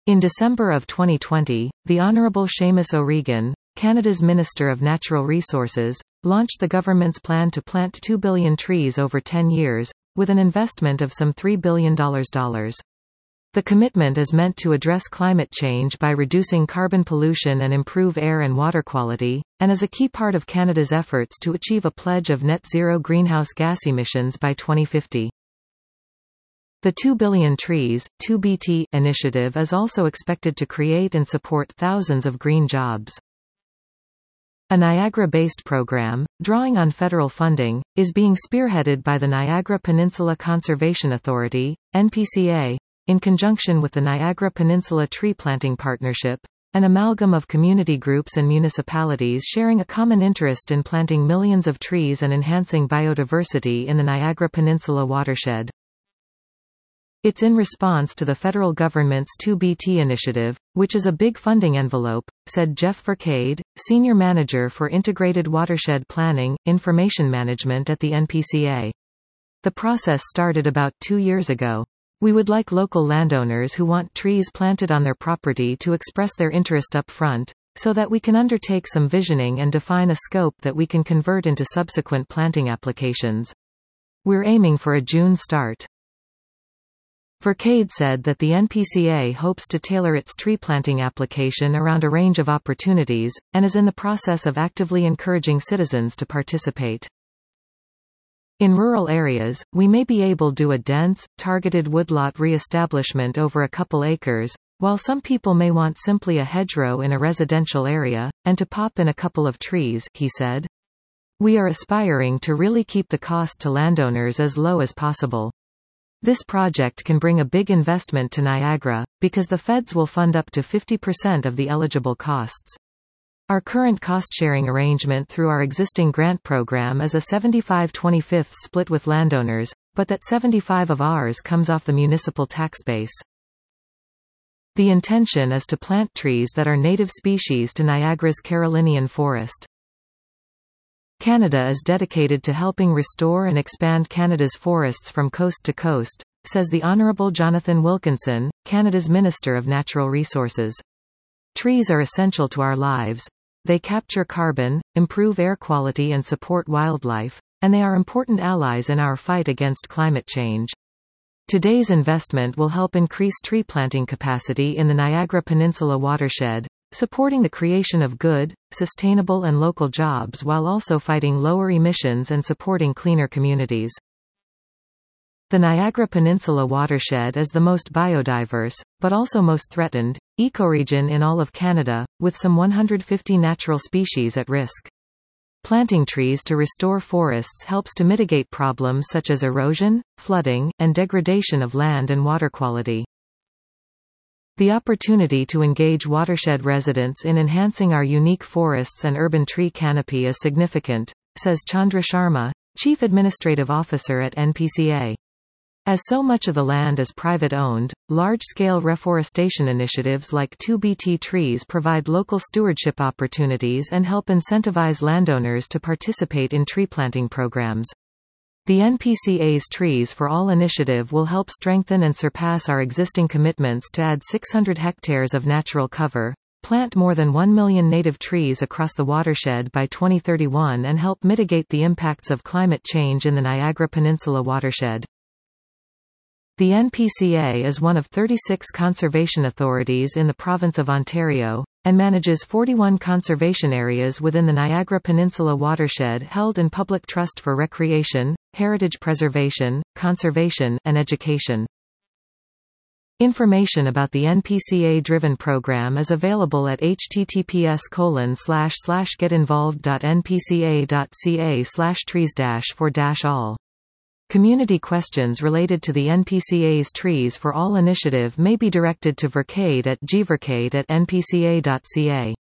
In December of 2020, the Honourable Seamus O'Regan, Canada's Minister of Natural Resources, launched the government's plan to plant 2 billion trees over 10 years, with an investment of some $3 billion. The commitment is meant to address climate change by reducing carbon pollution and improve air and water quality, and is a key part of Canada's efforts to achieve a pledge of net zero greenhouse gas emissions by 2050. The 2 Billion Trees 2BT initiative is also expected to create and support thousands of green jobs. A Niagara-based program, drawing on federal funding, is being spearheaded by the Niagara Peninsula Conservation Authority, NPCA, in conjunction with the Niagara Peninsula Tree Planting Partnership, an amalgam of community groups and municipalities sharing a common interest in planting millions of trees and enhancing biodiversity in the Niagara Peninsula watershed. It's in response to the federal government's 2BT initiative, which is a big funding envelope, said Jeff Vercade, Senior Manager for Integrated Watershed Planning, Information Management at the NPCA. The process started about 2 years ago. We would like local landowners who want trees planted on their property to express their interest up front, so that we can undertake some visioning and define a scope that we can convert into subsequent planting applications. We're aiming for a June start. Vercade said that the NPCA hopes to tailor its tree planting application around a range of opportunities, and is in the process of actively encouraging citizens to participate. In rural areas, we may be able to do a dense, targeted woodlot re-establishment over a couple acres, while some people may want simply a hedgerow in a residential area, and to pop in a couple of trees, he said. We are aspiring to really keep the cost to landowners as low as possible. This project can bring a big investment to Niagara, because the feds will fund up to 50% of the eligible costs. Our current cost-sharing arrangement through our existing grant program is a 75-25 split with landowners, but that 75 of ours comes off the municipal tax base. The intention is to plant trees that are native species to Niagara's Carolinian forest. Canada is dedicated to helping restore and expand Canada's forests from coast to coast, says the Honourable Jonathan Wilkinson, Canada's Minister of Natural Resources. Trees are essential to our lives. They capture carbon, improve air quality and support wildlife, and they are important allies in our fight against climate change. Today's investment will help increase tree planting capacity in the Niagara Peninsula watershed, supporting the creation of good, sustainable and local jobs while also fighting lower emissions and supporting cleaner communities. The Niagara Peninsula watershed is the most biodiverse, but also most threatened, ecoregion in all of Canada, with some 150 natural species at risk. Planting trees to restore forests helps to mitigate problems such as erosion, flooding, and degradation of land and water quality. The opportunity to engage watershed residents in enhancing our unique forests and urban tree canopy is significant, says Chandra Sharma, Chief Administrative Officer at NPCA. As so much of the land is private-owned, large-scale reforestation initiatives like 2BT trees provide local stewardship opportunities and help incentivize landowners to participate in tree planting programs. The NPCA's Trees for All initiative will help strengthen and surpass our existing commitments to add 600 hectares of natural cover, plant more than 1 million native trees across the watershed by 2031 and help mitigate the impacts of climate change in the Niagara Peninsula watershed. The NPCA is one of 36 conservation authorities in the province of Ontario, and manages 41 conservation areas within the Niagara Peninsula watershed held in public trust for recreation, heritage preservation, conservation, and education. Information about the NPCA-driven program is available at https://getinvolved.npca.ca/trees-for-all. Community questions related to the NPCA's Trees for All initiative may be directed to Vercade at gvercade@npca.ca.